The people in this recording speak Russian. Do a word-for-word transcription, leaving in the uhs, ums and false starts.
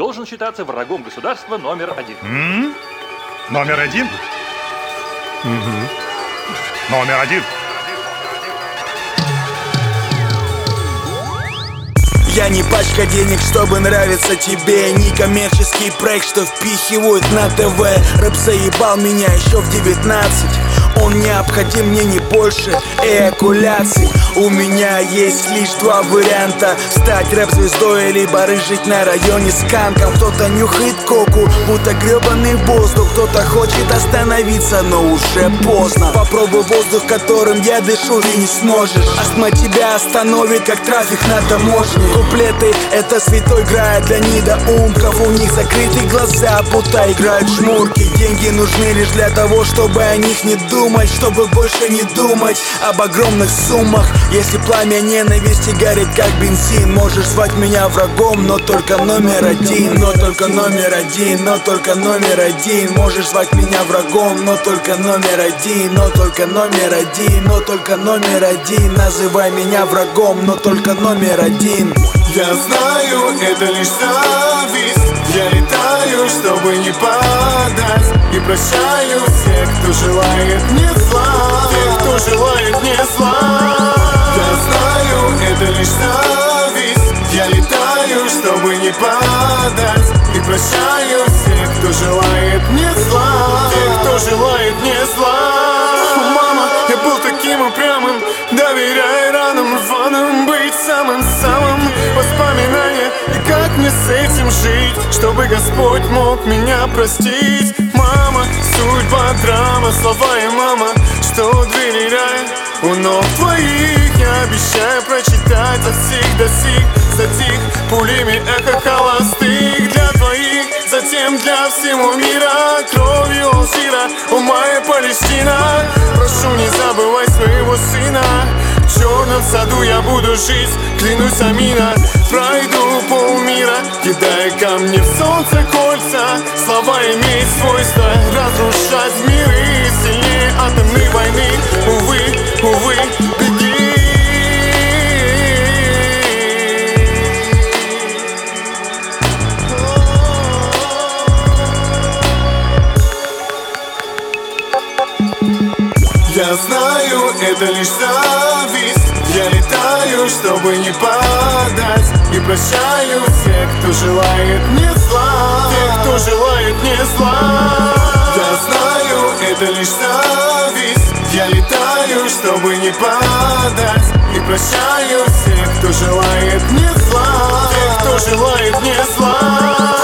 должен считаться врагом государства номер один. М? Номер один? Угу. Номер один. Я не пачка денег, чтобы нравиться тебе. Не коммерческий проект, что впихивают на ТВ. Рэп заебал меня еще в девятнадцать. Он необходим мне не больше эякуляций. У меня есть лишь два варианта: стать рэп-звездой, либо рыжить на районе с канком. Кто-то нюхает коку, будто гребаный воздух. Кто-то хочет остановиться, но уже поздно. Попробуй воздух, которым я дышу, и не сможешь. Астма тебя остановит, как трафик на таможне. Куплеты — это святой град для недоумков. У них закрыты глаза, будто играют шмурки. Деньги нужны лишь для того, чтобы о них не думать, чтобы больше не думать об огромных суммах. Если пламя ненависти горит как бензин, можешь звать меня врагом, но только номер один. Но только номер один, но только номер один. Можешь звать меня врагом, но только номер один. Но только номер один, но только номер один. Называй меня врагом, но только номер один. Я знаю, это лишь зависть. Я летаю, чтобы не падать, и прощаю всех, кто желает мне зла. Тех, кто желает мне зла. Я знаю, это лишь зависть. Я летаю, чтобы не падать, и прощаю всех, кто желает мне зла. Тех, кто желает мне зла. Мама, я был таким упрямым, доверяя ранам рваным, быть самым-самым. Воспоминания, и как мне с этим жить, чтобы Господь мог меня простить. Мама, судьба, драма, слова и мама, что двери рая у ног твоих. Я обещаю прочитать от сих до сих, затих пулями эхо холостых для твоих, затем для всего мира. Кровью Алжира, о моя Палестина, прошу, не забывай своего сына. В черном саду я буду жить, клянусь амина. Пройду полмира, кидая камни в солнце кольца. Слова имеют свойство разрушать миры, сильнее атомной войны. Увы, увы, беги. Я знаю, это лишь зависть. Я летаю, чтобы не падать, и прощаю всех, кто желает мне зла. Тех, кто желает мне зла. Я знаю, это лишь зависть. Я летаю, чтобы не падать, и прощаю всех, кто желает мне зла. Тех, кто желает мне зла.